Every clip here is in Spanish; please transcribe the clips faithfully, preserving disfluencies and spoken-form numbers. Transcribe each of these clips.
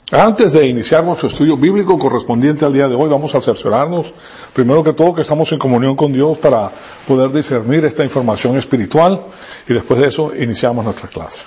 Antes de iniciar nuestro estudio bíblico correspondiente al día de hoy, vamos a cerciorarnos, primero que todo, que estamos en comunión con Dios para poder discernir esta información espiritual, y después de eso iniciamos nuestra clase.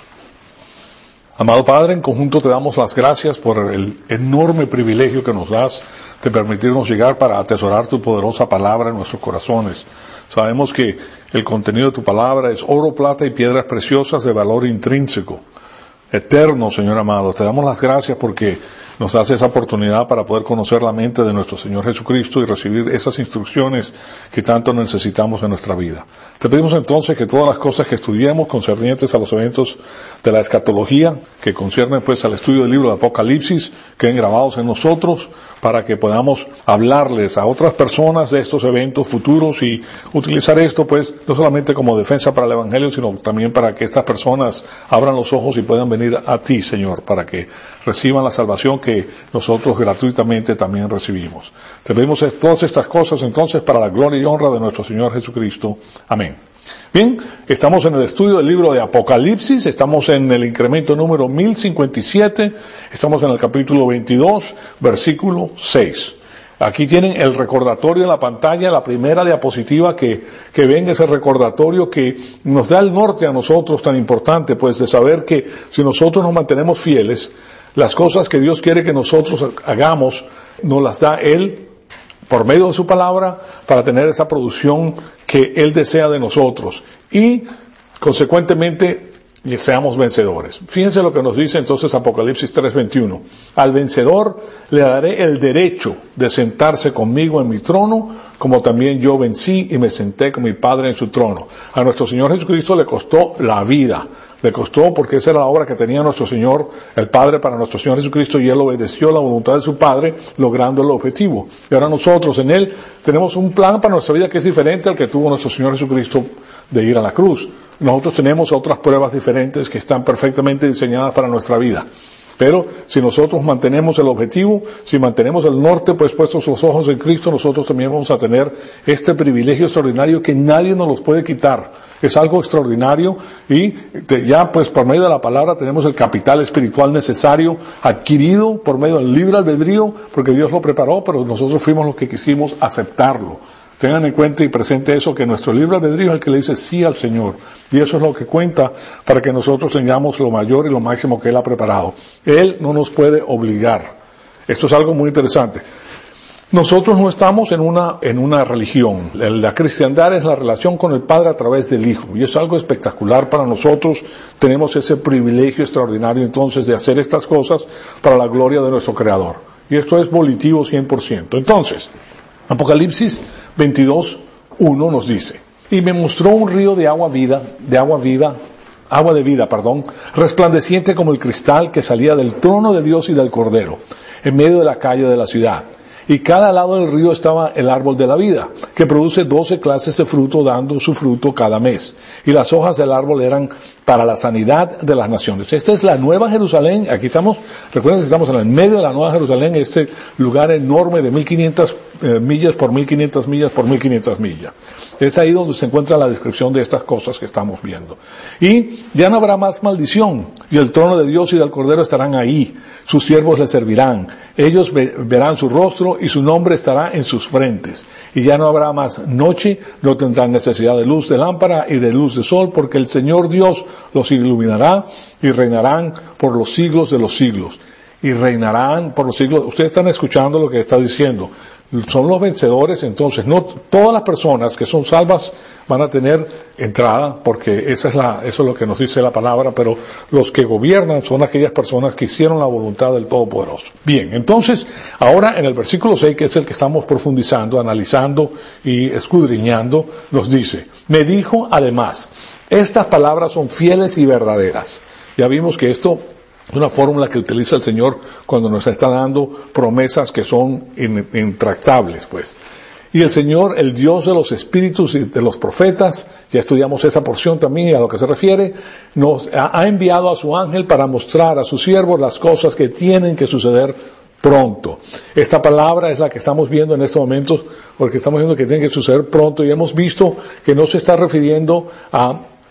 Amado Padre, en conjunto te damos las gracias por el enorme privilegio que nos das de permitirnos llegar para atesorar tu poderosa palabra en nuestros corazones. Sabemos que el contenido de tu palabra es oro, plata y piedras preciosas de valor intrínseco, eterno, Señor amado. Te damos las gracias porque nos das esa oportunidad para poder conocer la mente de nuestro Señor Jesucristo y recibir esas instrucciones que tanto necesitamos en nuestra vida. Te pedimos entonces que todas las cosas que estudiemos concernientes a los eventos de la escatología, que conciernen pues al estudio del libro de Apocalipsis, queden grabados en nosotros para que podamos hablarles a otras personas de estos eventos futuros y utilizar esto pues no solamente como defensa para el Evangelio, sino también para que estas personas abran los ojos y puedan venir a ti, Señor, para que reciban la salvación que nosotros gratuitamente también recibimos. Te pedimos todas estas cosas entonces para la gloria y honra de nuestro Señor Jesucristo. Amén. Bien, estamos en el estudio del libro de Apocalipsis, estamos en el incremento número mil cincuenta y siete, estamos en el capítulo veintidós, versículo seis. Aquí tienen el recordatorio en la pantalla, la primera diapositiva que, que ven ese recordatorio que nos da el norte a nosotros tan importante, pues de saber que si nosotros nos mantenemos fieles, las cosas que Dios quiere que nosotros hagamos, nos las da Él por medio de su palabra para tener esa producción que Él desea de nosotros y, consecuentemente, seamos vencedores. Fíjense lo que nos dice entonces Apocalipsis tres veintiuno. Al vencedor le daré el derecho de sentarse conmigo en mi trono, como también yo vencí y me senté con mi Padre en su trono. A nuestro Señor Jesucristo le costó la vida. Le costó porque esa era la obra que tenía nuestro Señor, el Padre, para nuestro Señor Jesucristo, y Él obedeció la voluntad de su Padre, logrando el objetivo. Y ahora nosotros en Él tenemos un plan para nuestra vida que es diferente al que tuvo nuestro Señor Jesucristo de ir a la cruz. Nosotros tenemos otras pruebas diferentes que están perfectamente diseñadas para nuestra vida. Pero si nosotros mantenemos el objetivo, si mantenemos el norte, pues puestos los ojos en Cristo, nosotros también vamos a tener este privilegio extraordinario que nadie nos los puede quitar. Es algo extraordinario y ya pues por medio de la palabra tenemos el capital espiritual necesario, adquirido por medio del libre albedrío, porque Dios lo preparó, pero nosotros fuimos los que quisimos aceptarlo. Tengan en cuenta y presente eso, que nuestro libre albedrío es el que le dice sí al Señor. Y eso es lo que cuenta para que nosotros tengamos lo mayor y lo máximo que Él ha preparado. Él no nos puede obligar. Esto es algo muy interesante. Nosotros no estamos en una, en una religión. La cristiandad es la relación con el Padre a través del Hijo. Y es algo espectacular para nosotros. Tenemos ese privilegio extraordinario entonces de hacer estas cosas para la gloria de nuestro Creador. Y esto es volitivo cien por ciento. Entonces, Apocalipsis veintidós uno nos dice: y me mostró un río de agua vida, de agua viva, agua de vida, perdón, resplandeciente como el cristal que salía del trono de Dios y del Cordero, en medio de la calle de la ciudad. Y cada lado del río estaba el árbol de la vida, que produce doce clases de fruto, dando su fruto cada mes. Y las hojas del árbol eran para la sanidad de las naciones. Esta es la Nueva Jerusalén. Aquí estamos, recuerden que estamos en el medio de la Nueva Jerusalén, este lugar enorme de mil quinientas eh, millas por mil quinientas millas por mil quinientas millas. Es ahí donde se encuentra la descripción de estas cosas que estamos viendo. Y ya no habrá más maldición, y el trono de Dios y del Cordero estarán ahí. Sus siervos le servirán. Ellos ve, verán su rostro y su nombre estará en sus frentes. Y ya no habrá más noche, no tendrán necesidad de luz de lámpara y de luz de sol, porque el Señor Dios los iluminará y reinarán por los siglos de los siglos. Y reinarán por los siglos. Ustedes están escuchando lo que está diciendo. Son los vencedores, entonces no todas las personas que son salvas van a tener entrada, porque esa es la, eso es lo que nos dice la palabra, pero los que gobiernan son aquellas personas que hicieron la voluntad del Todopoderoso. Bien, entonces, ahora en el versículo seis, que es el que estamos profundizando, analizando y escudriñando, nos dice: me dijo además, estas palabras son fieles y verdaderas. Ya vimos que esto es una fórmula que utiliza el Señor cuando nos está dando promesas que son intractables, pues. Y el Señor, el Dios de los espíritus y de los profetas, ya estudiamos esa porción también a lo que se refiere, nos ha enviado a su ángel para mostrar a sus siervos las cosas que tienen que suceder pronto. Esta palabra es la que estamos viendo en estos momentos, porque estamos viendo que tiene que suceder pronto, y hemos visto que no se está refiriendo a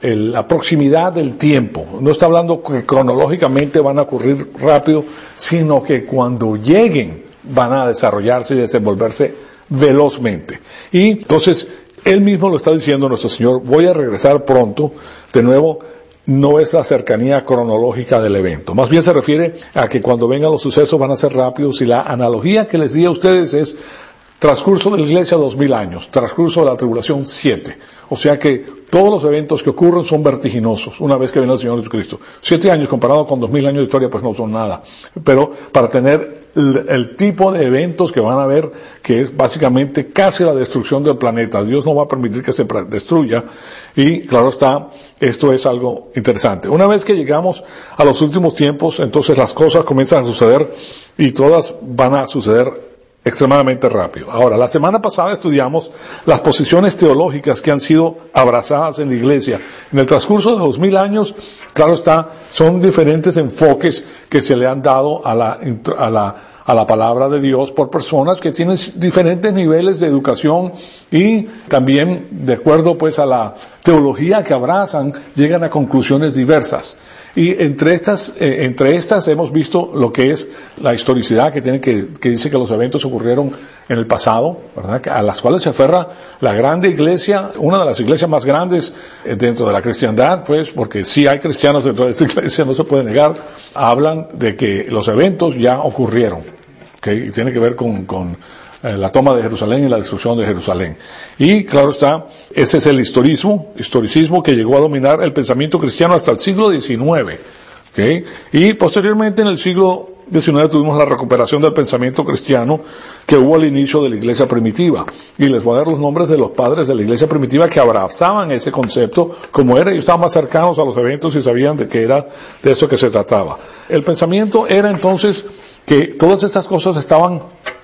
el, la proximidad del tiempo. No está hablando que cronológicamente van a ocurrir rápido, sino que cuando lleguen van a desarrollarse y desenvolverse velozmente. Y entonces, él mismo lo está diciendo nuestro Señor, voy a regresar pronto. De nuevo, no es la cercanía cronológica del evento. Más bien se refiere a que cuando vengan los sucesos van a ser rápidos, y la analogía que les di a ustedes es transcurso de la iglesia dos mil años, transcurso de la tribulación siete. O sea que todos los eventos que ocurren son vertiginosos una vez que viene el Señor Jesucristo. Siete años comparado con dos mil años de historia pues no son nada. Pero para tener el, el tipo de eventos que van a haber, que es básicamente casi la destrucción del planeta. Dios no va a permitir que se destruya. Y claro está, esto es algo interesante. Una vez que llegamos a los últimos tiempos, entonces las cosas comienzan a suceder y todas van a suceder extremadamente rápido. Ahora, la semana pasada estudiamos las posiciones teológicas que han sido abrazadas en la iglesia. En el transcurso de dos mil años, claro está, son diferentes enfoques que se le han dado a la, a la, a la palabra de Dios por personas que tienen diferentes niveles de educación y también, de acuerdo pues a la teología que abrazan, llegan a conclusiones diversas. Y entre estas, eh, entre estas hemos visto lo que es la historicidad que tiene que, que dice que los eventos ocurrieron en el pasado, ¿verdad? A las cuales se aferra la grande iglesia, una de las iglesias más grandes dentro de la cristiandad, pues, porque sí hay cristianos dentro de esta iglesia, no se puede negar, hablan de que los eventos ya ocurrieron, ¿okay? Y tiene que ver con, con la toma de Jerusalén y la destrucción de Jerusalén. Y claro está, ese es el historismo, historicismo que llegó a dominar el pensamiento cristiano hasta el siglo diecinueve. ¿Okay? Y posteriormente en el siglo diecinueve tuvimos la recuperación del pensamiento cristiano que hubo al inicio de la iglesia primitiva. Y les voy a dar los nombres de los padres de la iglesia primitiva que abrazaban ese concepto, como era, ellos estaban más cercanos a los eventos y sabían de qué era de eso que se trataba. El pensamiento era entonces que todas estas cosas estaban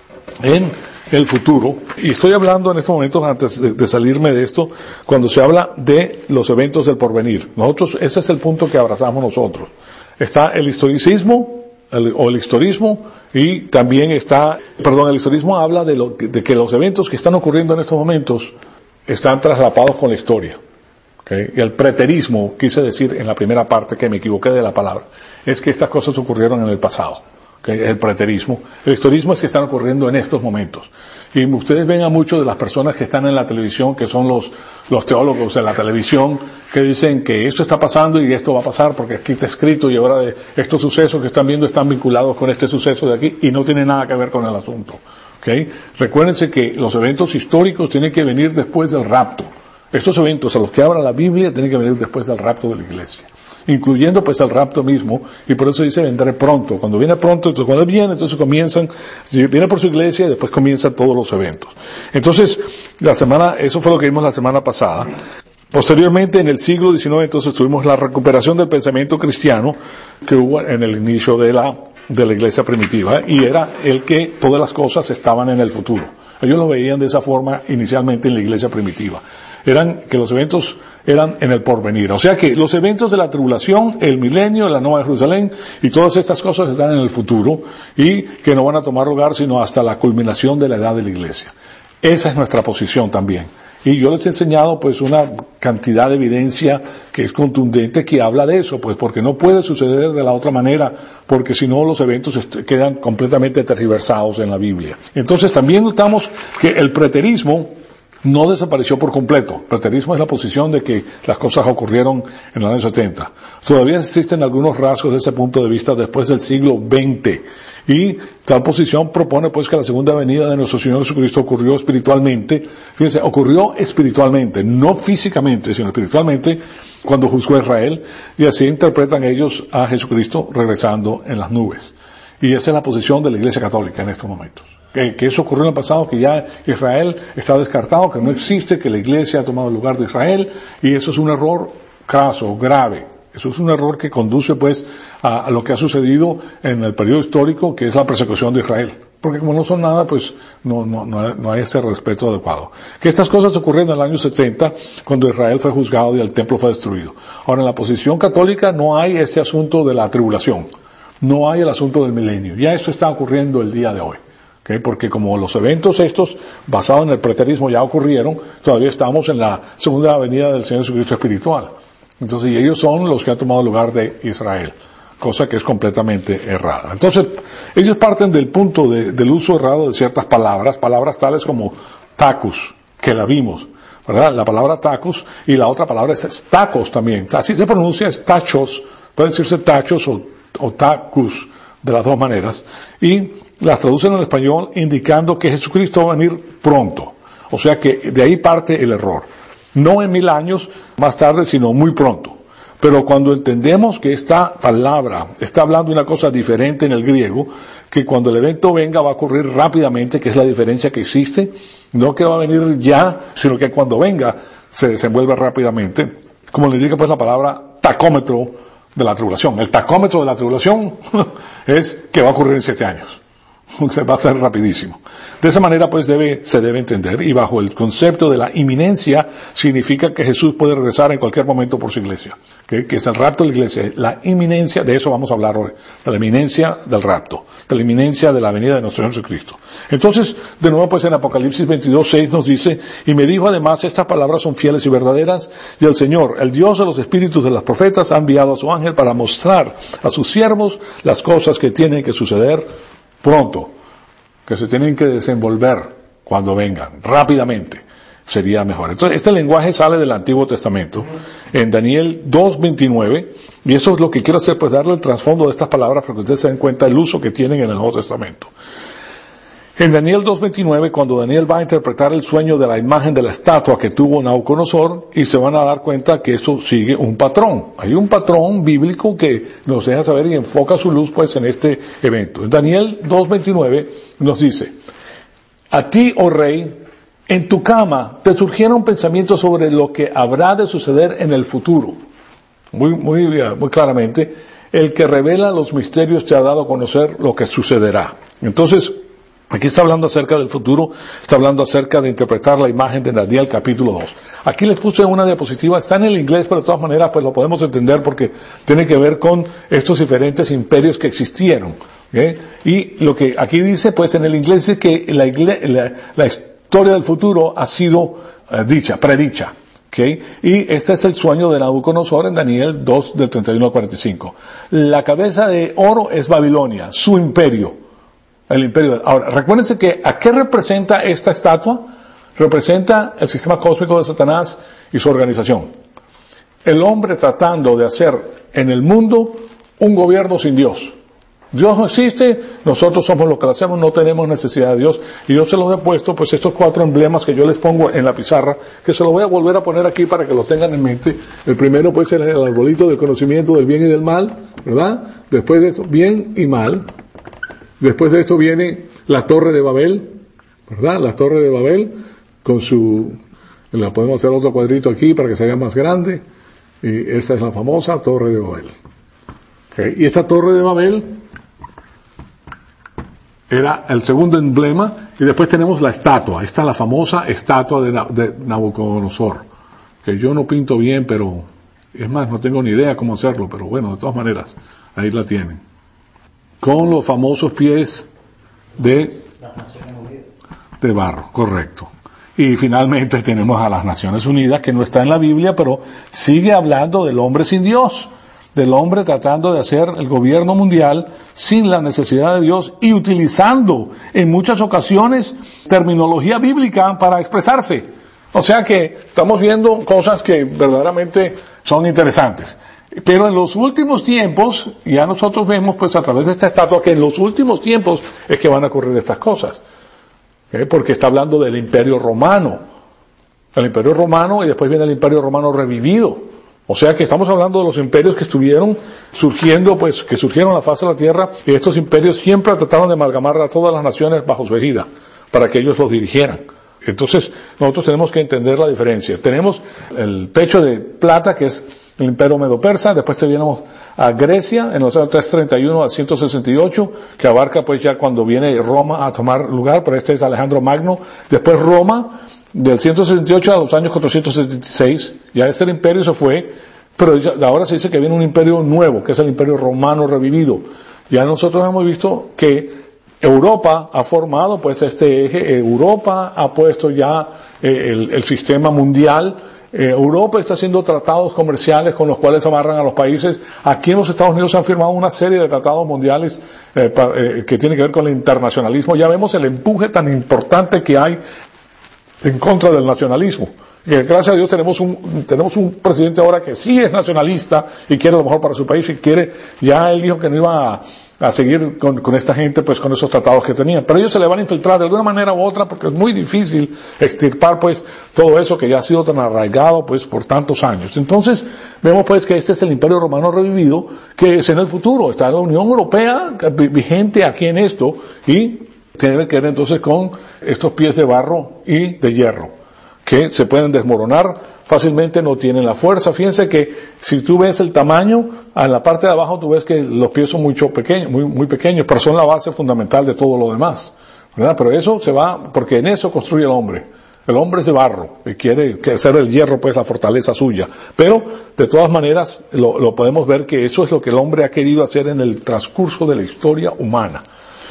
en el futuro, y estoy hablando en estos momentos, antes de, de salirme de esto, cuando se habla de los eventos del porvenir. Nosotros, ese es el punto que abrazamos nosotros. Está el historicismo, el, o el historismo, y también está, perdón, el historismo habla de, lo, de que los eventos que están ocurriendo en estos momentos están traslapados con la historia. ¿Okay? Y el preterismo, quise decir en la primera parte que me equivoqué de la palabra, es que estas cosas ocurrieron en el pasado. Okay, el preterismo. El historismo es que están ocurriendo en estos momentos. Y ustedes ven a muchos de las personas que están en la televisión, que son los, los teólogos de la televisión, que dicen que esto está pasando y esto va a pasar porque aquí está escrito y ahora de estos sucesos que están viendo están vinculados con este suceso de aquí y no tiene nada que ver con el asunto. Okay. Recuérdense que los eventos históricos tienen que venir después del rapto. Estos eventos a los que habla la Biblia tienen que venir después del rapto de la iglesia, incluyendo pues el rapto mismo, y por eso dice vendré pronto. Cuando viene pronto, entonces cuando viene, entonces comienzan, viene por su iglesia y después comienzan todos los eventos. Entonces, la semana, eso fue lo que vimos la semana pasada. Posteriormente, en el siglo diecinueve, entonces tuvimos la recuperación del pensamiento cristiano que hubo en el inicio de la, de la iglesia primitiva, y era el que todas las cosas estaban en el futuro. Ellos lo veían de esa forma inicialmente en la iglesia primitiva. Eran que los eventos eran en el porvenir. O sea que los eventos de la tribulación, el milenio, la Nueva Jerusalén y todas estas cosas están en el futuro y que no van a tomar lugar sino hasta la culminación de la edad de la iglesia. Esa es nuestra posición también. Y yo les he enseñado pues una cantidad de evidencia que es contundente que habla de eso, pues porque no puede suceder de la otra manera, porque si no los eventos quedan completamente tergiversados en la Biblia. Entonces también notamos que el preterismo no desapareció por completo. El preterismo es la posición de que las cosas ocurrieron en los años setenta. Todavía existen algunos rasgos de ese punto de vista después del siglo veinte. Y tal posición propone pues que la segunda venida de nuestro Señor Jesucristo ocurrió espiritualmente. Fíjense, ocurrió espiritualmente, no físicamente, sino espiritualmente, cuando juzgó a Israel. Y así interpretan ellos a Jesucristo regresando en las nubes. Y esa es la posición de la Iglesia Católica en estos momentos. Que, que eso ocurrió en el pasado, que ya Israel está descartado, que no existe, que la Iglesia ha tomado el lugar de Israel, y eso es un error craso, grave. Eso es un error que conduce pues a, a lo que ha sucedido en el periodo histórico, que es la persecución de Israel. Porque como no son nada, pues no, no, no, no hay ese respeto adecuado. Que estas cosas ocurrieron en el año setenta, cuando Israel fue juzgado y el templo fue destruido. Ahora, en la posición católica no hay este asunto de la tribulación. No hay el asunto del milenio. Ya esto está ocurriendo el día de hoy. ¿Okay? Porque como los eventos estos, basados en el preterismo, ya ocurrieron, todavía estamos en la segunda venida del Señor Jesucristo espiritual. Entonces, y ellos son los que han tomado el lugar de Israel, cosa que es completamente errada. Entonces, ellos parten del punto de, del uso errado de ciertas palabras, palabras tales como tacus, que la vimos, ¿verdad? La palabra tacus, y la otra palabra es tacos también. Así se pronuncia, es tachos, puede decirse tachos o, o tacus, de las dos maneras, y las traducen al español indicando que Jesucristo va a venir pronto. O sea que de ahí parte el error. No en mil años más tarde, sino muy pronto. Pero cuando entendemos que esta palabra está hablando de una cosa diferente en el griego, que cuando el evento venga va a ocurrir rápidamente, que es la diferencia que existe, no que va a venir ya, sino que cuando venga se desenvuelve rápidamente, como le indica pues la palabra tacómetro de la tribulación. El tacómetro de la tribulación es que va a ocurrir en siete años. Va a ser rapidísimo. De esa manera pues debe, se debe entender, y bajo el concepto de la inminencia significa que Jesús puede regresar en cualquier momento por su iglesia, ¿okay? Que es el rapto de la iglesia. La inminencia, de eso vamos a hablar hoy, de la inminencia del rapto, de la inminencia de la venida de nuestro Señor Jesucristo. Entonces, de nuevo pues en Apocalipsis veintidós, seis nos dice, y me dijo además, estas palabras son fieles y verdaderas, y el Señor, el Dios de los espíritus de los profetas, ha enviado a su ángel para mostrar a sus siervos las cosas que tienen que suceder pronto, que se tienen que desenvolver cuando vengan, rápidamente, sería mejor. Entonces, este lenguaje sale del Antiguo Testamento, en Daniel dos veintinueve, y eso es lo que quiero hacer, pues darle el trasfondo de estas palabras para que ustedes se den cuenta del uso que tienen en el Nuevo Testamento. En Daniel dos veintinueve, cuando Daniel va a interpretar el sueño de la imagen de la estatua que tuvo Nabucodonosor, y se van a dar cuenta que eso sigue un patrón. Hay un patrón bíblico que nos deja saber y enfoca su luz pues en este evento. En Daniel dos veintinueve nos dice, a ti, oh rey, en tu cama te surgieron pensamientos sobre lo que habrá de suceder en el futuro. Muy, muy, muy claramente, el que revela los misterios te ha dado a conocer lo que sucederá. Entonces, aquí está hablando acerca del futuro, está hablando acerca de interpretar la imagen de Daniel capítulo dos. Aquí les puse una diapositiva, está en el inglés, pero de todas maneras pues lo podemos entender porque tiene que ver con estos diferentes imperios que existieron. ¿Okay? Y lo que aquí dice, pues en el inglés es que la, la, la historia del futuro ha sido uh, dicha, predicha. ¿Okay? Y este es el sueño de Nabucodonosor en Daniel dos del treinta y uno al cuarenta y cinco. La cabeza de oro es Babilonia, su imperio. El imperio. Ahora, recuérdense que ¿a qué representa esta estatua? Representa el sistema cósmico de Satanás y su organización. El hombre tratando de hacer en el mundo un gobierno sin Dios. Dios no existe, nosotros somos los que lo hacemos, no tenemos necesidad de Dios. Y yo se los he puesto, pues estos cuatro emblemas que yo les pongo en la pizarra, que se los voy a volver a poner aquí para que los tengan en mente. El primero puede ser el arbolito del conocimiento del bien y del mal, ¿verdad? Después de eso, bien y mal. Después de esto viene la Torre de Babel, ¿verdad? La Torre de Babel, con su, la podemos hacer otro cuadrito aquí para que se vea más grande, y esta es la famosa Torre de Babel. Okay. Y esta Torre de Babel era el segundo emblema, y después tenemos la estatua, esta es la famosa estatua de, de Nabucodonosor, que yo no pinto bien, pero, es más, no tengo ni idea cómo hacerlo, pero bueno, de todas maneras, ahí la tienen. Con los famosos pies de, de barro, correcto. Y finalmente tenemos a las Naciones Unidas, que no está en la Biblia, pero sigue hablando del hombre sin Dios, del hombre tratando de hacer el gobierno mundial sin la necesidad de Dios y utilizando en muchas ocasiones terminología bíblica para expresarse. O sea que estamos viendo cosas que verdaderamente son interesantes. Pero en los últimos tiempos, ya nosotros vemos pues a través de esta estatua que en los últimos tiempos es que van a ocurrir estas cosas. ¿Okay? Porque está hablando del Imperio Romano. El Imperio Romano y después viene el Imperio Romano revivido. O sea que estamos hablando de los imperios que estuvieron surgiendo, pues que surgieron a la faz de la tierra, y estos imperios siempre trataron de amalgamar a todas las naciones bajo su égida, para que ellos los dirigieran. Entonces, nosotros tenemos que entender la diferencia. Tenemos el pecho de plata, que es el imperio medo-persa, después tenemos a Grecia, en los años trescientos treinta y uno a ciento sesenta y ocho, que abarca pues ya cuando viene Roma a tomar lugar, pero este es Alejandro Magno. Después Roma, del ciento sesenta y ocho a los años cuatrocientos setenta y seis, ya este imperio se fue, pero ya, ahora se dice que viene un imperio nuevo, que es el imperio romano revivido. Ya nosotros hemos visto que Europa ha formado pues este eje, Europa ha puesto ya eh, el, el sistema mundial Eh, Europa está haciendo tratados comerciales con los cuales amarran a los países. Aquí en los Estados Unidos se han firmado una serie de tratados mundiales eh, pa, eh, que tienen que ver con el internacionalismo. Ya vemos el empuje tan importante que hay en contra del nacionalismo. Y gracias a Dios tenemos un, tenemos un presidente ahora que sí es nacionalista y quiere lo mejor para su país y quiere, ya él dijo que no iba a, a seguir con, con esta gente, pues con esos tratados que tenían. Pero ellos se le van a infiltrar de alguna manera u otra porque es muy difícil extirpar pues todo eso que ya ha sido tan arraigado pues por tantos años. Entonces, vemos pues que este es el Imperio Romano revivido, que es en el futuro. Está la Unión Europea vigente aquí en esto y tiene que ver entonces con estos pies de barro y de hierro, que se pueden desmoronar fácilmente, no tienen la fuerza. Fíjense que si tú ves el tamaño, en la parte de abajo tú ves que los pies son mucho pequeños, muy, muy pequeños, pero son la base fundamental de todo lo demás, ¿verdad? Pero eso se va, porque en eso construye el hombre. El hombre es de barro y quiere hacer el hierro pues la fortaleza suya. Pero, de todas maneras, lo, lo podemos ver que eso es lo que el hombre ha querido hacer en el transcurso de la historia humana.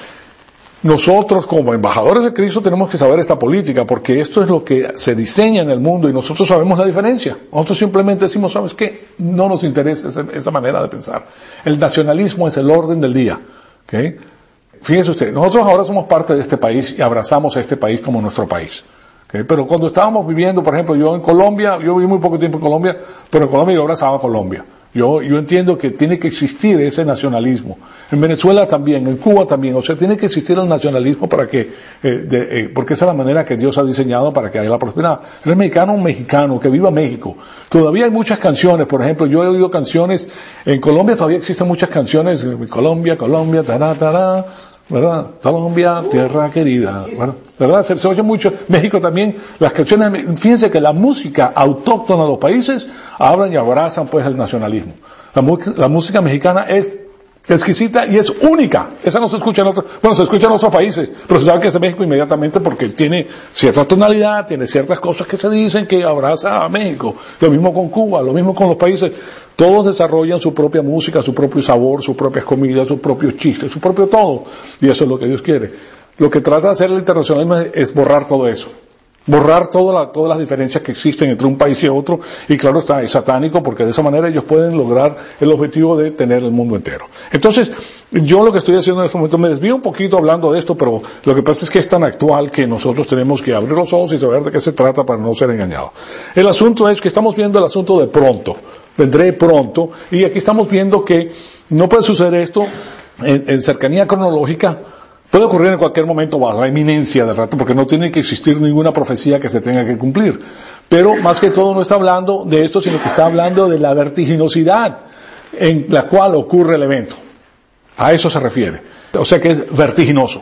Nosotros como embajadores de Cristo tenemos que saber esta política porque esto es lo que se diseña en el mundo y nosotros sabemos la diferencia. Nosotros simplemente decimos, ¿sabes qué? No nos interesa esa, esa manera de pensar. El nacionalismo es el orden del día. ¿Okay? Fíjense usted, nosotros ahora somos parte de este país y abrazamos a este país como nuestro país. ¿Okay? Pero cuando estábamos viviendo, por ejemplo, yo en Colombia, yo viví muy poco tiempo en Colombia, pero en Colombia yo abrazaba a Colombia. Yo, yo entiendo que tiene que existir ese nacionalismo. En Venezuela también, en Cuba también. O sea, tiene que existir el nacionalismo para que, eh, de, eh, porque esa es la manera que Dios ha diseñado para que haya la prosperidad. Si eres mexicano, un mexicano, que viva México. Todavía hay muchas canciones, por ejemplo, yo he oído canciones, en Colombia todavía existen muchas canciones, Colombia, Colombia, tará, tará, ¿verdad? Colombia, tierra querida, ¿verdad? ¿verdad? Se, se oye mucho. México también, las canciones, fíjense que la música autóctona de los países hablan y abrazan pues el nacionalismo. La, la música mexicana es exquisita y es única. Esa no se escucha en otros, bueno, se escucha en otros países, pero se sabe que es de México inmediatamente porque tiene cierta tonalidad, tiene ciertas cosas que se dicen que abraza a México. Lo mismo con Cuba, lo mismo con los países. Todos desarrollan su propia música, su propio sabor, sus propias comidas, sus propios chistes, su propio todo. Y eso es lo que Dios quiere. Lo que trata de hacer el internacionalismo es borrar todo eso. Borrar toda la, todas las diferencias que existen entre un país y otro. Y claro está, es satánico porque de esa manera ellos pueden lograr el objetivo de tener el mundo entero. Entonces, yo lo que estoy haciendo en este momento, me desvío un poquito hablando de esto, pero lo que pasa es que es tan actual que nosotros tenemos que abrir los ojos y saber de qué se trata para no ser engañados. El asunto es que estamos viendo el asunto de pronto. Vendré pronto. Y aquí estamos viendo que no puede suceder esto en, en cercanía cronológica. Puede ocurrir en cualquier momento bajo la inminencia del rato, porque no tiene que existir ninguna profecía que se tenga que cumplir. Pero más que todo no está hablando de esto, sino que está hablando de la vertiginosidad en la cual ocurre el evento. A eso se refiere. O sea que es vertiginoso.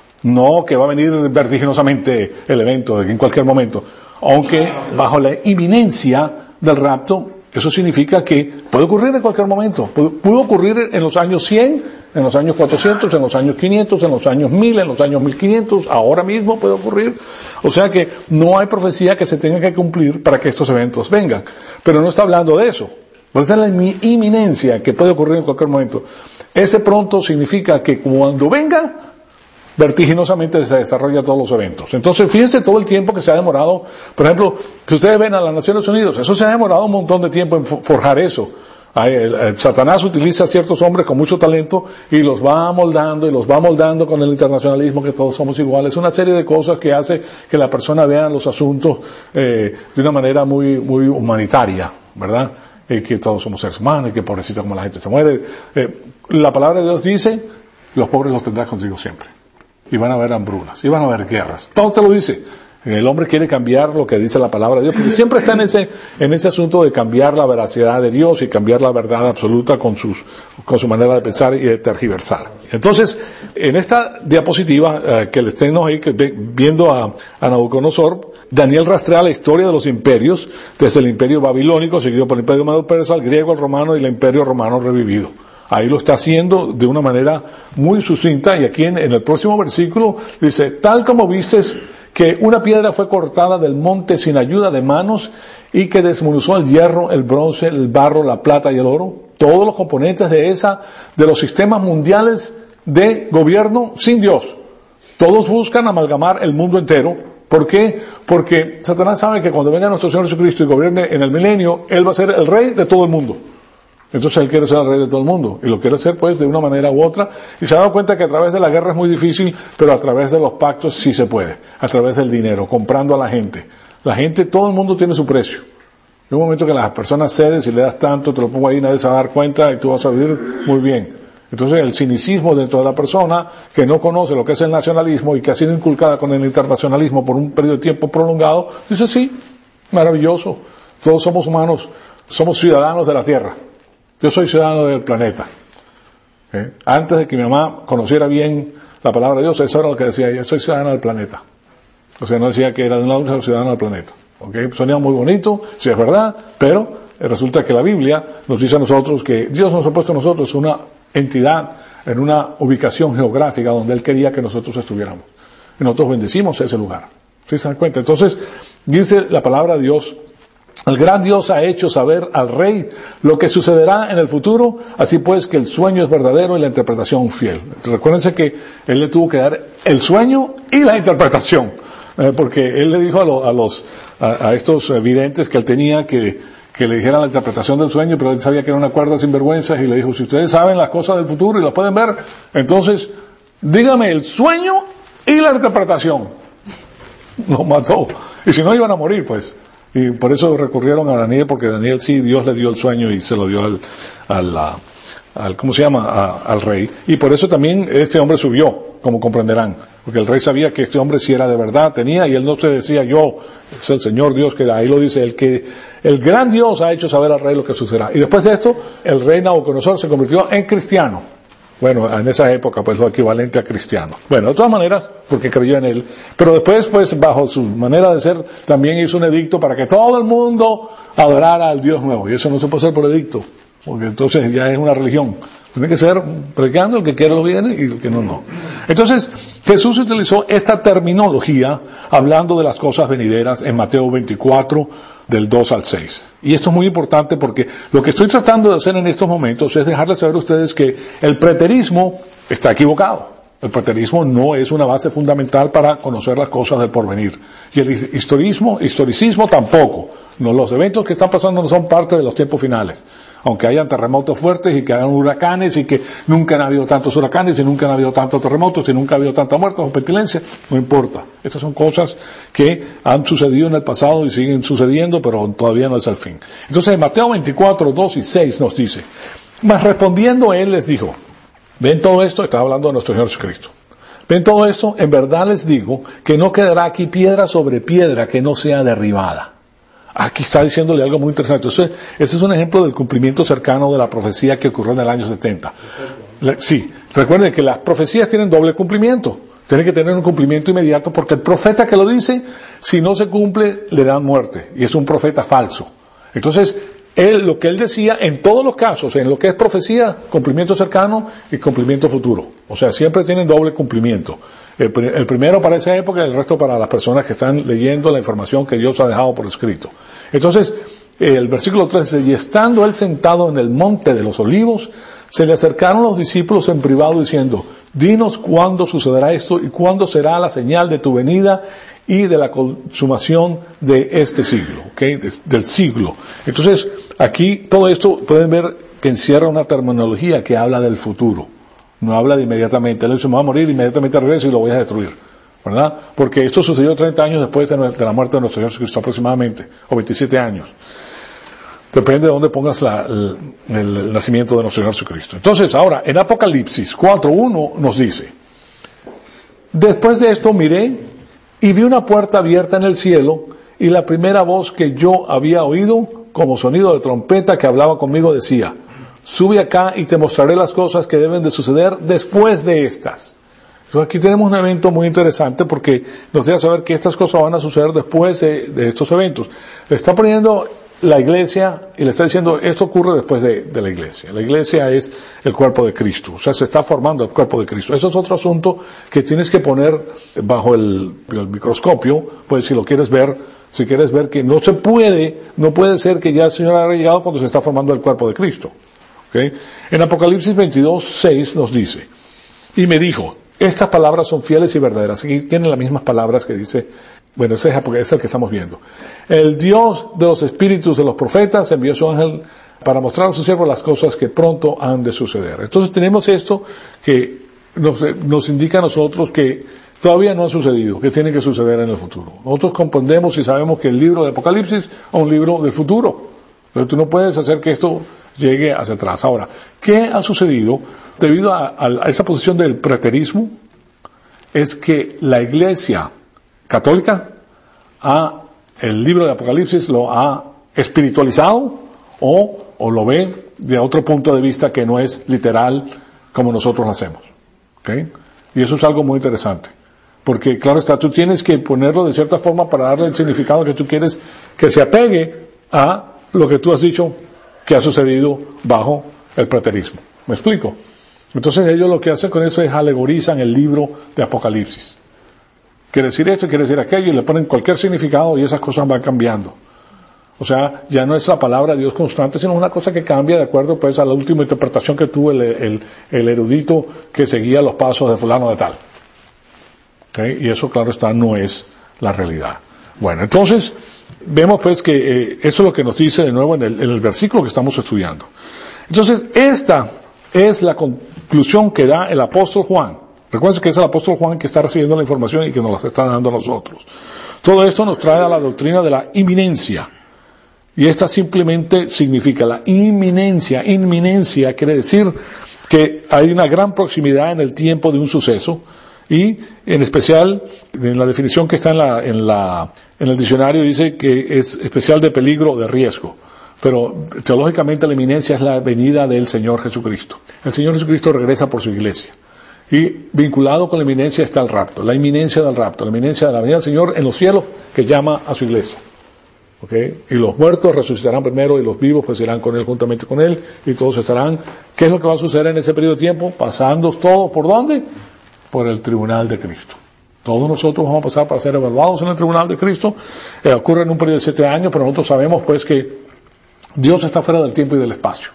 No que va a venir vertiginosamente el evento en cualquier momento. Aunque bajo la inminencia del rapto, eso significa que puede ocurrir en cualquier momento. Pudo ocurrir en los años cien, en los años cuatrocientos, en los años quinientos, en los años mil, en los años mil quinientos, ahora mismo puede ocurrir. O sea que no hay profecía que se tenga que cumplir para que estos eventos vengan. Pero no está hablando de eso. Por eso es la inminencia que puede ocurrir en cualquier momento. Ese pronto significa que cuando venga, vertiginosamente se desarrollan todos los eventos. Entonces, fíjense todo el tiempo que se ha demorado. Por ejemplo, que ustedes ven a las Naciones Unidas, eso se ha demorado un montón de tiempo en forjar eso. El, el Satanás utiliza a ciertos hombres con mucho talento y los va moldando y los va moldando con el internacionalismo, que todos somos iguales. Una serie de cosas que hace que la persona vea los asuntos eh, de una manera muy, muy humanitaria, ¿verdad? Y que todos somos seres humanos y que pobrecito como la gente se muere. Eh, la palabra de Dios dice, los pobres los tendrás consigo siempre. Y van a haber hambrunas, y van a haber guerras. Todo te lo dice. El hombre quiere cambiar lo que dice la palabra de Dios, porque siempre está en ese, en ese asunto de cambiar la veracidad de Dios y cambiar la verdad absoluta con sus, con su manera de pensar y de tergiversar. Entonces, en esta diapositiva, eh, que les tengo ahí, que ve, viendo a, a Nabucodonosor, Daniel rastrea la historia de los imperios, desde el imperio babilónico, seguido por el imperio medo-persa, el griego, el romano y el imperio romano revivido. Ahí lo está haciendo de una manera muy sucinta, y aquí en, en el próximo versículo dice, tal como vistes que una piedra fue cortada del monte sin ayuda de manos y que desmenuzó el hierro, el bronce, el barro, la plata y el oro, todos los componentes de esa, de los sistemas mundiales de gobierno sin Dios. Todos buscan amalgamar el mundo entero. ¿Por qué? Porque Satanás sabe que cuando venga nuestro Señor Jesucristo y gobierne en el milenio, Él va a ser el rey de todo el mundo. Entonces Él quiere ser el rey de todo el mundo. Y lo quiere hacer pues de una manera u otra. Y se ha dado cuenta que a través de la guerra es muy difícil, pero a través de los pactos sí se puede. A través del dinero, comprando a la gente. La gente, todo el mundo tiene su precio. En un momento que las personas ceden, si le das tanto, te lo pongo ahí, nadie se va a dar cuenta y tú vas a vivir muy bien. Entonces el cinicismo dentro de la persona que no conoce lo que es el nacionalismo y que ha sido inculcada con el internacionalismo por un periodo de tiempo prolongado, dice sí, maravilloso, todos somos humanos, somos ciudadanos de la tierra. Yo soy ciudadano del planeta. ¿Eh? Antes de que mi mamá conociera bien la palabra de Dios, eso era lo que decía ella, soy ciudadano del planeta. O sea, no decía que era de un lado, sino ciudadano del planeta. ¿Okay? Sonía muy bonito, sí es verdad, pero resulta que la Biblia nos dice a nosotros que Dios nos ha puesto a nosotros una entidad en una ubicación geográfica donde Él quería que nosotros estuviéramos. Y nosotros bendecimos ese lugar. ¿Sí se dan cuenta? Entonces, dice la palabra de Dios, el gran Dios ha hecho saber al rey lo que sucederá en el futuro, así pues que el sueño es verdadero y la interpretación fiel. Recuérdense que Él le tuvo que dar el sueño y la interpretación, eh, porque Él le dijo a, lo, a los a, a estos videntes que Él tenía que, que le dijeran la interpretación del sueño, pero Él sabía que era una cuerda sin vergüenzas y le dijo, si ustedes saben las cosas del futuro y las pueden ver, entonces dígame el sueño y la interpretación. Los mató. Y si no, iban a morir, pues. Y por eso recurrieron a Daniel, porque Daniel sí, Dios le dio el sueño y se lo dio al, al, al ¿cómo se llama? A, al rey. Y por eso también este hombre subió, como comprenderán. Porque el rey sabía que este hombre sí era de verdad, tenía, y él no se decía yo, es el Señor Dios, que ahí lo dice, el que, el gran Dios ha hecho saber al rey lo que sucederá. Y después de esto, el rey Nabucodonosor se convirtió en cristiano. Bueno, en esa época, pues lo equivalente a cristiano. Bueno, de todas maneras, porque creyó en él. Pero después, pues, bajo su manera de ser, también hizo un edicto para que todo el mundo adorara al Dios nuevo. Y eso no se puede hacer por edicto, porque entonces ya es una religión. Tiene que ser predicando, el que quiere lo viene y el que no, no. Entonces, Jesús utilizó esta terminología hablando de las cosas venideras en Mateo veinticuatro, del dos al seis. Y esto es muy importante porque lo que estoy tratando de hacer en estos momentos es dejarles saber a ustedes que el preterismo está equivocado. El preterismo no es una base fundamental para conocer las cosas del porvenir. Y el historismo, historicismo tampoco. No, los eventos que están pasando no son parte de los tiempos finales. Aunque hayan terremotos fuertes y que hayan huracanes y que nunca han habido tantos huracanes y nunca han habido tantos terremotos y nunca ha habido tantas muertes o pestilencias, no importa. Estas son cosas que han sucedido en el pasado y siguen sucediendo, pero todavía no es el fin. Entonces, en Mateo veinticuatro, dos y seis nos dice, mas respondiendo él les dijo, ven todo esto, está hablando de nuestro Señor Jesucristo. Ven todo esto, en verdad les digo que no quedará aquí piedra sobre piedra que no sea derribada. Aquí está diciéndole algo muy interesante. Entonces, ese es un ejemplo del cumplimiento cercano de la profecía que ocurrió en el año setenta. Sí, recuerden que las profecías tienen doble cumplimiento. Tienen que tener un cumplimiento inmediato porque el profeta que lo dice, si no se cumple, le dan muerte. Y es un profeta falso. Entonces, él, lo que él decía, en todos los casos, en lo que es profecía, cumplimiento cercano y cumplimiento futuro. O sea, siempre tienen doble cumplimiento. El, el primero para esa época y el resto para las personas que están leyendo la información que Dios ha dejado por escrito. Entonces, el versículo trece, y estando él sentado en el monte de los olivos, se le acercaron los discípulos en privado diciendo, dinos cuándo sucederá esto y cuándo será la señal de tu venida y de la consumación de este siglo, ¿okay? De, del siglo. Entonces, aquí todo esto pueden ver que encierra una terminología que habla del futuro. No habla de inmediatamente. Él dice, me va a morir, inmediatamente regreso y lo voy a destruir. ¿Verdad? Porque esto sucedió treinta años después de la muerte de nuestro Señor Jesucristo aproximadamente, o veintisiete años. Depende de dónde pongas la, el, el nacimiento de nuestro Señor Jesucristo. Entonces, ahora, en Apocalipsis cuatro uno nos dice, después de esto miré y vi una puerta abierta en el cielo y la primera voz que yo había oído, como sonido de trompeta que hablaba conmigo, decía, sube acá y te mostraré las cosas que deben de suceder después de estas. Entonces aquí tenemos un evento muy interesante porque nos deja saber que estas cosas van a suceder después de, de estos eventos. Le está poniendo la iglesia y le está diciendo esto ocurre después de, de la iglesia. La iglesia es el cuerpo de Cristo, o sea, se está formando el cuerpo de Cristo. Eso es otro asunto que tienes que poner bajo el, el microscopio, pues si lo quieres ver, si quieres ver que no se puede, no puede ser que ya el Señor haya llegado cuando se está formando el cuerpo de Cristo. ¿Okay? En Apocalipsis veintidós, seis nos dice, y me dijo, estas palabras son fieles y verdaderas. Aquí tienen las mismas palabras que dice, bueno, ese es el que estamos viendo. El Dios de los espíritus de los profetas envió a su ángel para mostrar a sus siervos las cosas que pronto han de suceder. Entonces tenemos esto que nos, nos indica a nosotros que todavía no ha sucedido, que tiene que suceder en el futuro. Nosotros comprendemos y sabemos que el libro de Apocalipsis es un libro del futuro. Pero tú no puedes hacer que esto llegue hacia atrás. Ahora, ¿qué ha sucedido debido a, a esa posición del preterismo? Es que la Iglesia católica ha, el libro de Apocalipsis lo ha espiritualizado o, o lo ve de otro punto de vista que no es literal como nosotros lo hacemos. ¿Okay? Y eso es algo muy interesante. Porque, claro está, tú tienes que ponerlo de cierta forma para darle el significado que tú quieres que se apegue a lo que tú has dicho que ha sucedido bajo el preterismo. ¿Me explico? Entonces ellos lo que hacen con eso es alegorizan el libro de Apocalipsis. Quiere decir esto, quiere decir aquello, y le ponen cualquier significado y esas cosas van cambiando. O sea, ya no es la palabra de Dios constante, sino una cosa que cambia de acuerdo pues a la última interpretación que tuvo el, el, el erudito que seguía los pasos de fulano de tal. ¿Okay? Y eso, claro está, no es la realidad. Bueno, entonces, vemos pues que eh, eso es lo que nos dice de nuevo en el, en el versículo que estamos estudiando. Entonces, esta es la conclusión que da el apóstol Juan. Recuerden que es el apóstol Juan que está recibiendo la información y que nos la está dando a nosotros. Todo esto nos trae a la doctrina de la inminencia. Y esta simplemente significa la inminencia. Inminencia quiere decir que hay una gran proximidad en el tiempo de un suceso. Y en especial, en la definición que está en la, en la, en el diccionario dice que es especial de peligro o de riesgo. Pero teológicamente la inminencia es la venida del Señor Jesucristo. El Señor Jesucristo regresa por su iglesia. Y vinculado con la inminencia está el rapto, la inminencia del rapto, la inminencia de la venida del Señor en los cielos que llama a su iglesia. ¿Okay? Y los muertos resucitarán primero y los vivos pues irán con Él juntamente con Él y todos estarán. ¿Qué es lo que va a suceder en ese periodo de tiempo? Pasando todos, ¿por dónde? Por el tribunal de Cristo. Todos nosotros vamos a pasar para ser evaluados en el tribunal de Cristo. Eh, ocurre en un periodo de siete años, pero nosotros sabemos pues que Dios está fuera del tiempo y del espacio.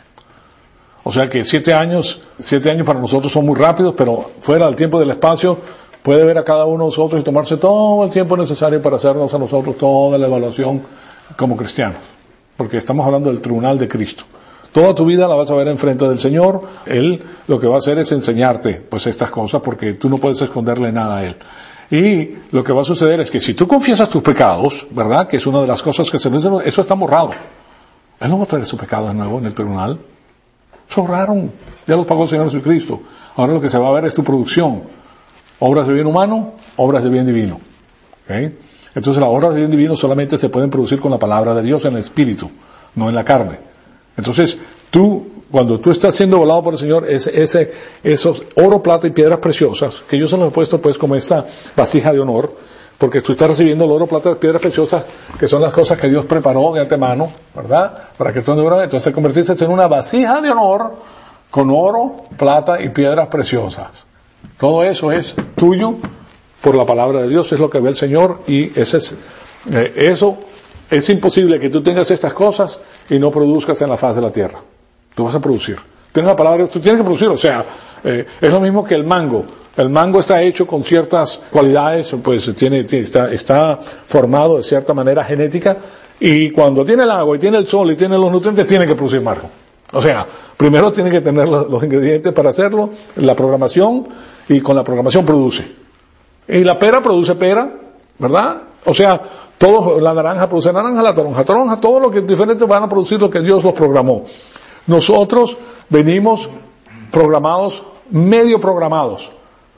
O sea que siete años, siete años para nosotros son muy rápidos, pero fuera del tiempo y del espacio puede ver a cada uno de nosotros y tomarse todo el tiempo necesario para hacernos a nosotros toda la evaluación como cristianos. Porque estamos hablando del tribunal de Cristo. Toda tu vida la vas a ver enfrente del Señor. Él lo que va a hacer es enseñarte pues estas cosas porque tú no puedes esconderle nada a Él. Y lo que va a suceder es que si tú confiesas tus pecados, ¿verdad? Que es una de las cosas que se nos dice, eso está borrado. Él no va a traer su pecado de nuevo en el tribunal. Sobraron. Ya los pagó el Señor Jesucristo. Ahora lo que se va a ver es tu producción. Obras de bien humano, obras de bien divino. ¿Okay? Entonces las obras de bien divino solamente se pueden producir con la palabra de Dios en el espíritu, no en la carne. Entonces, tú, cuando tú estás siendo volado por el Señor, ese, ese, esos oro, plata y piedras preciosas, que yo se los he puesto pues como esta vasija de honor, porque tú estás recibiendo el oro, plata y piedras preciosas, que son las cosas que Dios preparó de antemano, ¿verdad? Para que tú no duras. Entonces te convertiste en una vasija de honor con oro, plata y piedras preciosas. Todo eso es tuyo por la palabra de Dios, es lo que ve el Señor, y ese es, eh, eso es imposible que tú tengas estas cosas y no produzcas en la faz de la tierra. Tú vas a producir. Tienes la palabra, tú tienes que producir, o sea, eh, es lo mismo que el mango. El mango está hecho con ciertas cualidades, pues tiene, tiene está, está formado de cierta manera genética, y cuando tiene el agua y tiene el sol y tiene los nutrientes, tiene que producir mango. O sea, primero tiene que tener los, los ingredientes para hacerlo, la programación, y con la programación produce. Y la pera produce pera, ¿verdad? O sea, todo, la naranja produce naranja, la toronja, toronja, todo lo que diferentes van a producir lo que Dios los programó. Nosotros venimos programados, medio programados,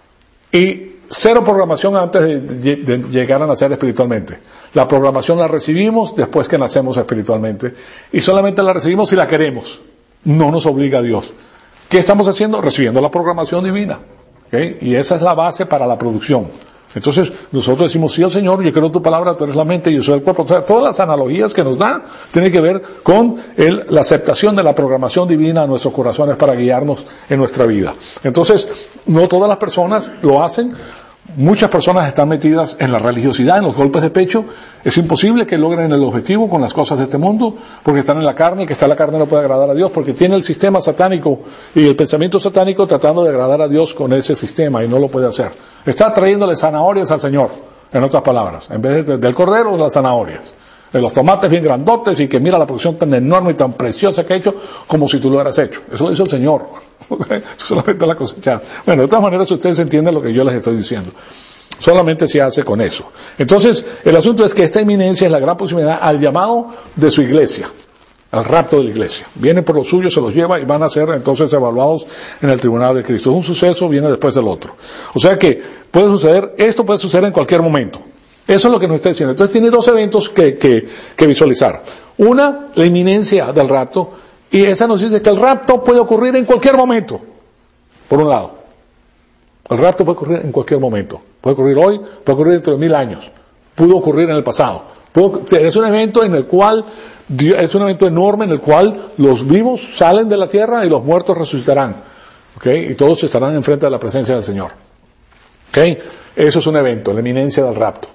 y cero programación antes de, de, de llegar a nacer espiritualmente. La programación la recibimos después que nacemos espiritualmente, y solamente la recibimos si la queremos. No nos obliga a Dios. ¿Qué estamos haciendo? Recibiendo la programación divina. ¿Okay? Y esa es la base para la producción. Entonces, nosotros decimos, sí al Señor, yo quiero tu palabra, tú eres la mente, yo soy el cuerpo. O sea, todas las analogías que nos da tienen que ver con el, la aceptación de la programación divina a nuestros corazones para guiarnos en nuestra vida. Entonces, no todas las personas lo hacen. Muchas personas están metidas en la religiosidad, en los golpes de pecho. Es imposible que logren el objetivo con las cosas de este mundo, porque están en la carne, y que está en la carne no puede agradar a Dios, porque tiene el sistema satánico y el pensamiento satánico tratando de agradar a Dios con ese sistema, y no lo puede hacer. Está trayéndole zanahorias al Señor, en otras palabras. En vez de, del cordero, las zanahorias. De los tomates bien grandotes, y que mira la producción tan enorme y tan preciosa que ha hecho, como si tú lo hubieras hecho. Eso lo hizo el Señor. Solamente la cosechar. Bueno, de todas maneras ustedes entienden lo que yo les estoy diciendo. Solamente se hace con eso. Entonces, el asunto es que esta inminencia es la gran posibilidad al llamado de su iglesia, al rapto de la iglesia. Viene por los suyos, se los lleva y van a ser entonces evaluados en el tribunal de Cristo. Un suceso viene después del otro. O sea que puede suceder, esto puede suceder en cualquier momento. Eso es lo que nos está diciendo. Entonces tiene dos eventos que, que, que visualizar. Una, la inminencia del rapto, y esa nos dice que el rapto puede ocurrir en cualquier momento, por un lado. El rapto puede ocurrir en cualquier momento. Puede ocurrir hoy, puede ocurrir dentro de mil años. Pudo ocurrir en el pasado. Pudo, es un evento en el cual, es un evento enorme en el cual los vivos salen de la tierra y los muertos resucitarán. ¿Okay? Y todos estarán enfrente de la presencia del Señor. ¿Okay? Eso es un evento, la inminencia del rapto.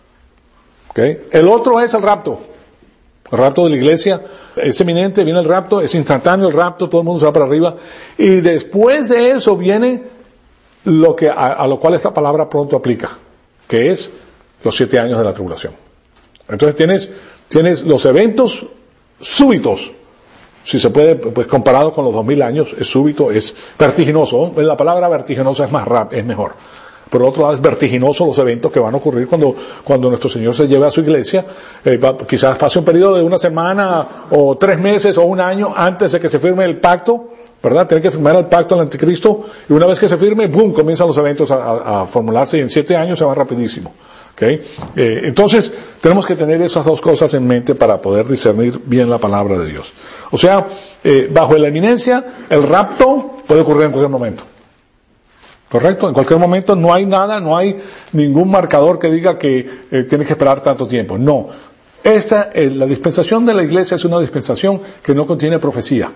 ¿Okay? El otro es el rapto. El rapto de la iglesia es eminente, viene el rapto, es instantáneo el rapto, todo el mundo se va para arriba. Y después de eso viene lo que, a, a lo cual esta palabra pronto aplica, que es los siete años de la tribulación. Entonces tienes, tienes los eventos súbitos, si se puede, pues comparado con los dos mil años, es súbito, es vertiginoso. La palabra vertiginosa es más rap, es mejor. Por otro lado, es vertiginoso los eventos que van a ocurrir cuando, cuando nuestro Señor se lleve a su iglesia. Eh, va, quizás pase un periodo de una semana, o tres meses, o un año, antes de que se firme el pacto, ¿verdad? Tiene que firmar el pacto al anticristo, y una vez que se firme, ¡boom!, comienzan los eventos a, a, a formularse, y en siete años se van rapidísimo. ¿Okay? Eh, entonces, tenemos que tener esas dos cosas en mente para poder discernir bien la palabra de Dios. O sea, eh, bajo la eminencia, el rapto puede ocurrir en cualquier momento. ¿Correcto? En cualquier momento no hay nada, no hay ningún marcador que diga que eh, tienes que esperar tanto tiempo. No. Esta, eh, la dispensación de la iglesia es una dispensación que no contiene profecía.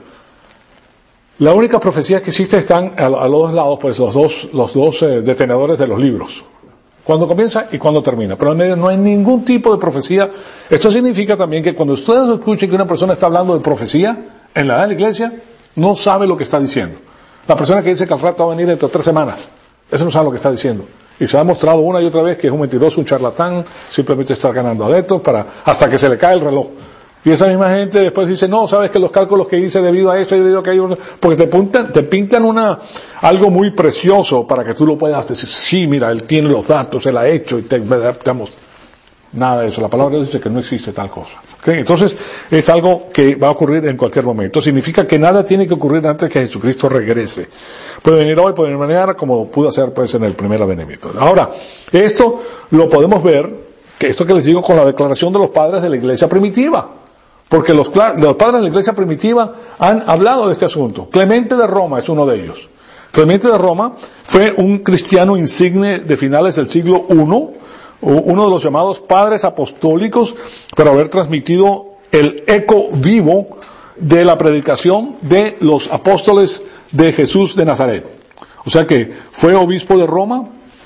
La única profecía que existe están a, a los dos lados, pues los dos, los dos eh, detenedores de los libros. Cuando comienza y cuando termina. Pero en medio no hay ningún tipo de profecía. Esto significa también que cuando ustedes escuchen que una persona está hablando de profecía en la edad de la iglesia, no sabe lo que está diciendo. La persona que dice que el rapto va a venir dentro de tres semanas, eso no sabe lo que está diciendo. Y se ha demostrado una y otra vez que es un mentiroso, un charlatán, simplemente está ganando adeptos para, hasta que se le cae el reloj. Y esa misma gente después dice, no, sabes que los cálculos que hice debido a esto y debido a que hay uno, porque te pintan, te pintan una, algo muy precioso para que tú lo puedas decir, sí, mira, él tiene los datos, él ha hecho y te damos. Nada de eso. La palabra dice que no existe tal cosa. ¿Okay? Entonces, es algo que va a ocurrir en cualquier momento. Significa que nada tiene que ocurrir antes que Jesucristo regrese. Puede venir hoy, puede venir mañana, como pudo hacer pues en el primer advenimiento. Ahora, esto lo podemos ver, que esto que les digo con la declaración de los padres de la iglesia primitiva. Porque los, los padres de la iglesia primitiva han hablado de este asunto. Clemente de Roma es uno de ellos. Clemente de Roma fue un cristiano insigne de finales del siglo primero, uno de los llamados padres apostólicos, por haber transmitido el eco vivo de la predicación de los apóstoles de Jesús de Nazaret. O sea que fue obispo de Roma,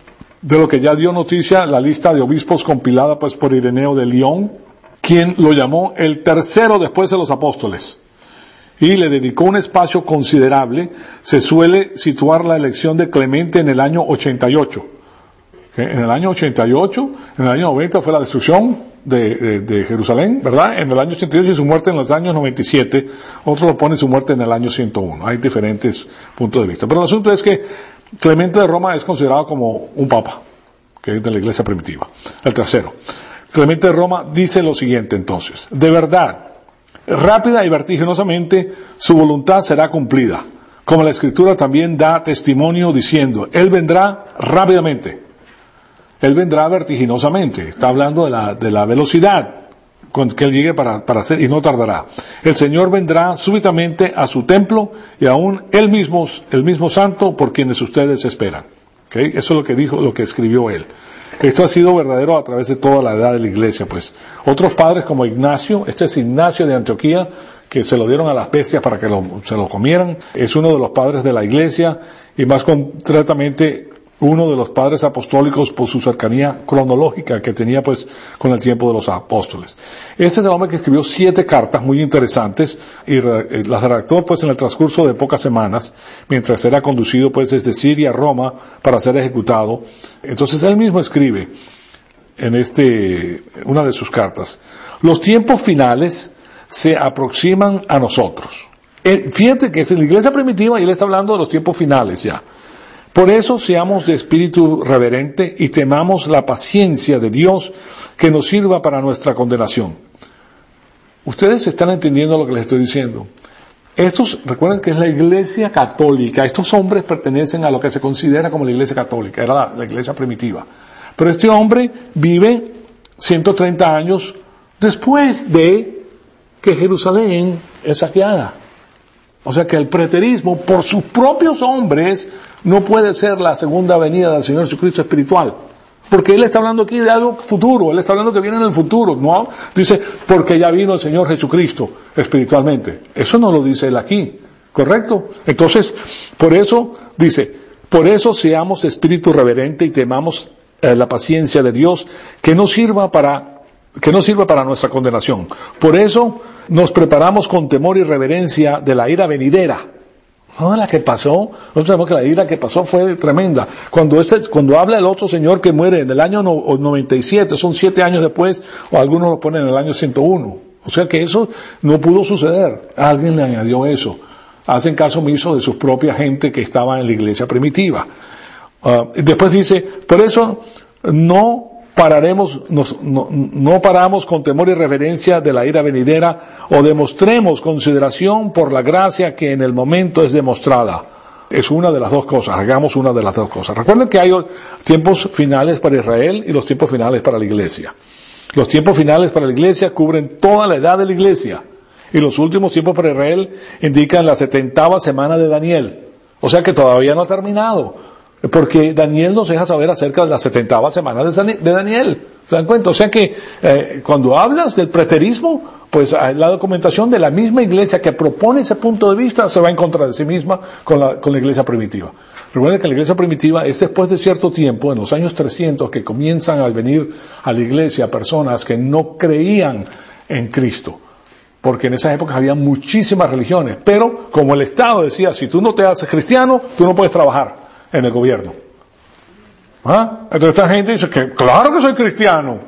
de lo que ya dio noticia la lista de obispos compilada pues por Ireneo de León, quien lo llamó el tercero después de los apóstoles. Y le dedicó un espacio considerable. Se suele situar la elección de Clemente en el año ochenta y ocho. En el año ochenta y ocho, en el año noventa fue la destrucción de, de, de Jerusalén, ¿verdad? En el año ochenta y ocho y su muerte en los años noventa y siete. Otros lo ponen su muerte en el año ciento uno. Hay diferentes puntos de vista. Pero el asunto es que Clemente de Roma es considerado como un papa, que es de la iglesia primitiva. El tercero. Clemente de Roma dice lo siguiente entonces. De verdad, rápida y vertiginosamente su voluntad será cumplida. Como la Escritura también da testimonio diciendo, Él vendrá rápidamente. Él vendrá vertiginosamente. Está hablando de la, de la velocidad con que Él llegue para, para hacer, y no tardará. El Señor vendrá súbitamente a su templo y aún Él mismo, el mismo santo por quienes ustedes esperan. ¿Okay? Eso es lo que dijo, lo que escribió Él. Esto ha sido verdadero a través de toda la edad de la iglesia, pues. Otros padres como Ignacio, este es Ignacio de Antioquía, que se lo dieron a las bestias para que lo, se lo comieran. Es uno de los padres de la iglesia y más concretamente uno de los padres apostólicos por su cercanía cronológica que tenía pues con el tiempo de los apóstoles. Este es el hombre que escribió siete cartas muy interesantes y las redactó pues en el transcurso de pocas semanas, mientras era conducido pues desde Siria a Roma para ser ejecutado. Entonces él mismo escribe en este, una de sus cartas: los tiempos finales se aproximan a nosotros. Eh, fíjate que es en la iglesia primitiva y él está hablando de los tiempos finales ya. Por eso seamos de espíritu reverente y temamos la paciencia de Dios que nos sirva para nuestra condenación. Ustedes están entendiendo lo que les estoy diciendo. Estos, recuerden que es la iglesia católica. Estos hombres pertenecen a lo que se considera como la iglesia católica. Era la, la iglesia primitiva. Pero este hombre vive ciento treinta años después de que Jerusalén es saqueada. O sea que el preterismo, por sus propios hombres, no puede ser la segunda venida del Señor Jesucristo espiritual. Porque Él está hablando aquí de algo futuro, Él está hablando que viene en el futuro, ¿no? Dice, porque ya vino el Señor Jesucristo espiritualmente. Eso no lo dice Él aquí, ¿correcto? Entonces, por eso, dice, por eso seamos de espíritu reverente y temamos eh, la paciencia de Dios, que no sirva para que no sirva para nuestra condenación. Por eso nos preparamos con temor y reverencia de la ira venidera. No, la que pasó, nosotros sabemos que la ira que pasó fue tremenda. Cuando este, cuando habla el otro señor que muere en el año noventa y siete, son siete años después, o algunos lo ponen en el año ciento uno. O sea que eso no pudo suceder. Alguien le añadió eso. Hacen caso omiso de su propia gente que estaba en la iglesia primitiva. Uh, después dice, por eso no pararemos, nos, no, no paramos con temor y reverencia de la ira venidera, o demostremos consideración por la gracia que en el momento es demostrada. Es una de las dos cosas, hagamos una de las dos cosas. Recuerden que hay tiempos finales para Israel y los tiempos finales para la iglesia. Los tiempos finales para la iglesia cubren toda la edad de la iglesia, y los últimos tiempos para Israel indican la setentava semana de Daniel. O sea que todavía no ha terminado. Porque Daniel nos deja saber acerca de la setentava semana de Daniel. ¿Se dan cuenta? O sea que eh, cuando hablas del preterismo, pues la documentación de la misma iglesia que propone ese punto de vista se va en contra de sí misma con la, con la iglesia primitiva. Recuerden que la iglesia primitiva es después de cierto tiempo, en los años trescientos, que comienzan a venir a la iglesia personas que no creían en Cristo. Porque en esa época había muchísimas religiones. Pero como el Estado decía, si tú no te haces cristiano, tú no puedes trabajar en el gobierno. ¿Ah? Entonces esta gente dice que claro que soy cristiano.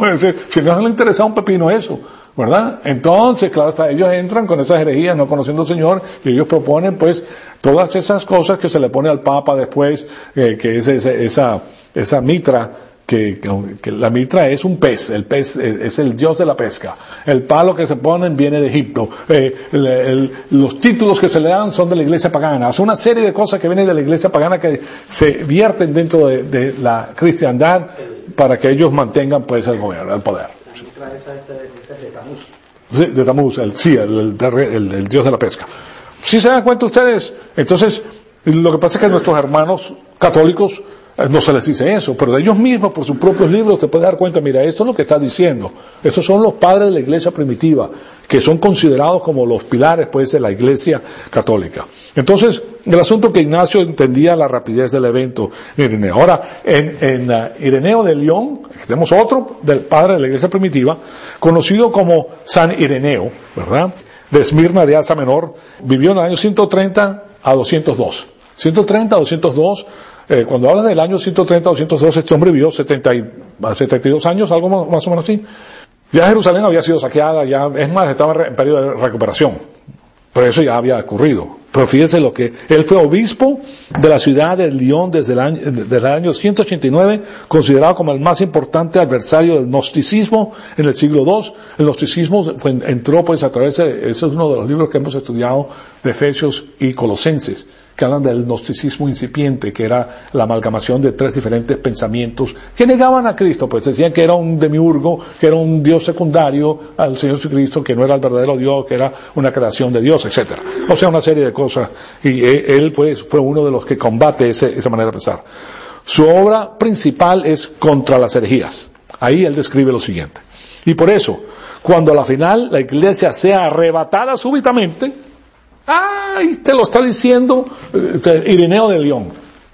Si no les interesa un pepino eso, ¿verdad? Entonces, claro, hasta ellos entran con esas herejías, no conociendo al Señor, y ellos proponen pues todas esas cosas que se le pone al Papa después, eh, que es esa, esa, esa mitra, que, que la mitra es un pez, el pez es el dios de la pesca, el palo que se ponen viene de Egipto, eh, el, el, los títulos que se le dan son de la iglesia pagana, es una serie de cosas que vienen de la iglesia pagana que se vierten dentro de, de la cristiandad para que ellos mantengan pues el gobierno, el poder. La mitra esa es de Tamuz. Sí, de Tamuz, el, sí, el, el, el, el dios de la pesca. ¿Sí se dan cuenta ustedes? Entonces, lo que pasa es que nuestros hermanos católicos no se les dice eso, pero de ellos mismos, por sus propios libros, se puede dar cuenta, mira, esto es lo que está diciendo. Estos son los padres de la iglesia primitiva, que son considerados como los pilares, pues, de la iglesia católica. Entonces, el asunto que Ignacio entendía la rapidez del evento Ireneo. Ahora, en, en uh, Ireneo de León, tenemos otro del padre de la iglesia primitiva, conocido como San Ireneo, ¿verdad? De Esmirna de Asia Menor, vivió en el año ciento treinta a doscientos dos. ciento treinta a doscientos dos, Eh, cuando habla del año ciento treinta a doscientos dos, este hombre vivió setenta y, setenta y dos años, algo más, más o menos así. Ya Jerusalén había sido saqueada, ya, es más, estaba en periodo de recuperación. Pero eso ya había ocurrido. Pero fíjense lo que, él fue obispo de la ciudad de Lyon desde el año, desde el año ciento ochenta y nueve, considerado como el más importante adversario del gnosticismo en el siglo segundo. El gnosticismo fue, entró pues a través de, ese es uno de los libros que hemos estudiado, de Efesios y Colosenses, que hablan del gnosticismo incipiente, que era la amalgamación de tres diferentes pensamientos que negaban a Cristo, pues decían que era un demiurgo, que era un Dios secundario al Señor Jesucristo, que no era el verdadero Dios, que era una creación de Dios, etcétera. O sea, una serie de cosas, y él fue, fue uno de los que combate ese, esa manera de pensar. Su obra principal es contra las herejías. Ahí él describe lo siguiente. Y por eso, cuando a la final la iglesia sea arrebatada súbitamente, ¡ay! Te lo está diciendo eh, Ireneo de León.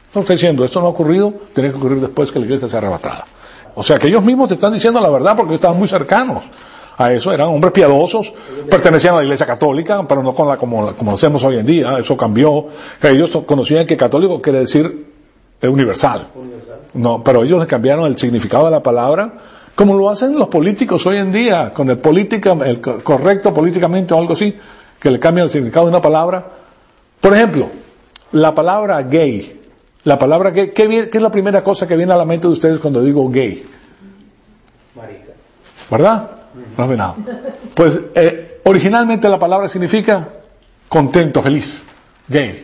No está diciendo, esto no ha ocurrido, tiene que ocurrir después que la iglesia sea arrebatada. O sea que ellos mismos te están diciendo la verdad porque estaban muy cercanos a eso, eran hombres piadosos, pertenecían a la iglesia católica, pero no con la como, como lo hacemos hoy en día, eso cambió. Ellos conocían que católico quiere decir universal. No, pero ellos le cambiaron el significado de la palabra, como lo hacen los políticos hoy en día, con el política, el correcto políticamente o algo así, que le cambian el significado de una palabra. Por ejemplo, la palabra gay. La palabra gay, ¿qué, viene, ¿qué es la primera cosa que viene a la mente de ustedes cuando digo gay? Marica. ¿Verdad? No es nada. Pues eh, originalmente la palabra significa contento, feliz. Gay.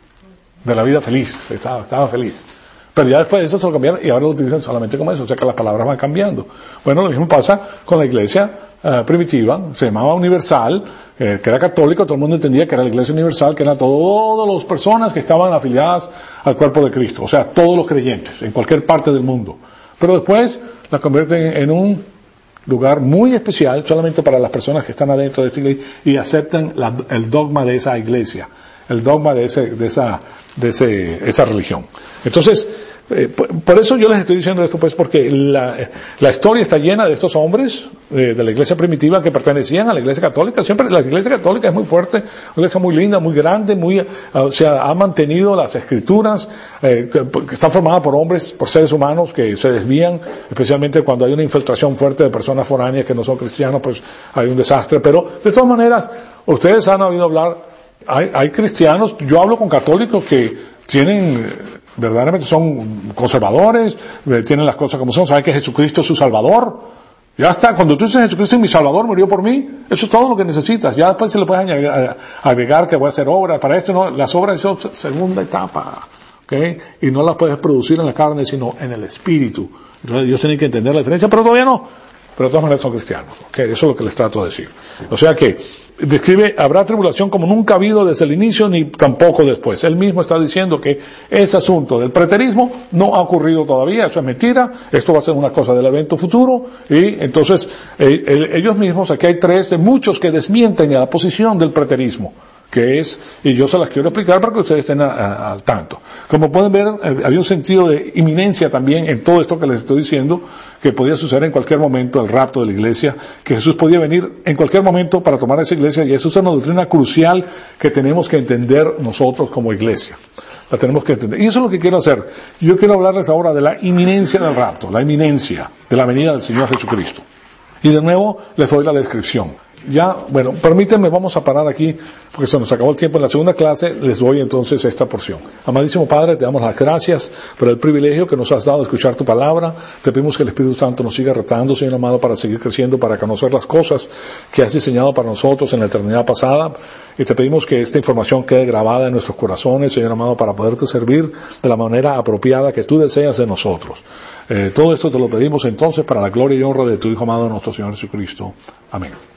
De la vida feliz. Estaba, estaba feliz. Pero ya después de eso se lo cambiaron y ahora lo utilizan solamente como eso. O sea que las palabras van cambiando. Bueno, lo mismo pasa con la iglesia eh, primitiva. Se llamaba universal, eh, que era católico. Todo el mundo entendía que era la iglesia universal, que eran todas las personas que estaban afiliadas al cuerpo de Cristo. O sea, todos los creyentes, en cualquier parte del mundo. Pero después la convierten en un lugar muy especial solamente para las personas que están adentro de esta iglesia y aceptan la, el dogma de esa iglesia, el dogma de ese, de esa, de ese, esa religión. Entonces, eh, por, por eso yo les estoy diciendo esto, pues, porque la, la historia está llena de estos hombres eh, de la iglesia primitiva que pertenecían a la iglesia católica. Siempre la iglesia católica es muy fuerte, una iglesia muy linda, muy grande, muy, o sea, ha mantenido las escrituras, eh, que, que están formadas por hombres, por seres humanos que se desvían, especialmente cuando hay una infiltración fuerte de personas foráneas que no son cristianos, pues hay un desastre. Pero, de todas maneras, ustedes han oído hablar, hay, hay cristianos, yo hablo con católicos que tienen, verdaderamente son conservadores, tienen las cosas como son, saben que Jesucristo es su Salvador. Ya está, cuando tú dices Jesucristo es mi Salvador, murió por mí, eso es todo lo que necesitas. Ya después se le puede añadir, agregar que voy a hacer obras, para esto no, las obras son segunda etapa, ¿ok? Y no las puedes producir en la carne, sino en el Espíritu. Entonces Dios tiene que entender la diferencia, pero todavía no. Pero de todas maneras son cristianos, ¿ok? Eso es lo que les trato de decir. O sea que, describe, habrá tribulación como nunca ha habido desde el inicio ni tampoco después. Él mismo está diciendo que ese asunto del preterismo no ha ocurrido todavía, eso es mentira, esto va a ser una cosa del evento futuro, y entonces eh, eh, ellos mismos, aquí hay tres de muchos que desmienten a la posición del preterismo, que es, y yo se las quiero explicar para que ustedes estén a, a, al tanto. Como pueden ver, eh, había un sentido de inminencia también en todo esto que les estoy diciendo, que podía suceder en cualquier momento el rapto de la iglesia, que Jesús podía venir en cualquier momento para tomar esa iglesia, y eso es una doctrina crucial que tenemos que entender nosotros como iglesia. La tenemos que entender. Y eso es lo que quiero hacer. Yo quiero hablarles ahora de la inminencia del rapto, la inminencia de la venida del Señor Jesucristo. Y de nuevo les doy la descripción. Ya, bueno, permítanme, vamos a parar aquí, porque se nos acabó el tiempo. En la segunda clase les doy entonces esta porción. Amadísimo Padre, te damos las gracias por el privilegio que nos has dado de escuchar tu palabra. Te pedimos que el Espíritu Santo nos siga retando, Señor amado, para seguir creciendo, para conocer las cosas que has diseñado para nosotros en la eternidad pasada. Y te pedimos que esta información quede grabada en nuestros corazones, Señor amado, para poderte servir de la manera apropiada que tú deseas de nosotros. Eh, todo esto te lo pedimos entonces para la gloria y honra de tu Hijo amado, nuestro Señor Jesucristo. Amén.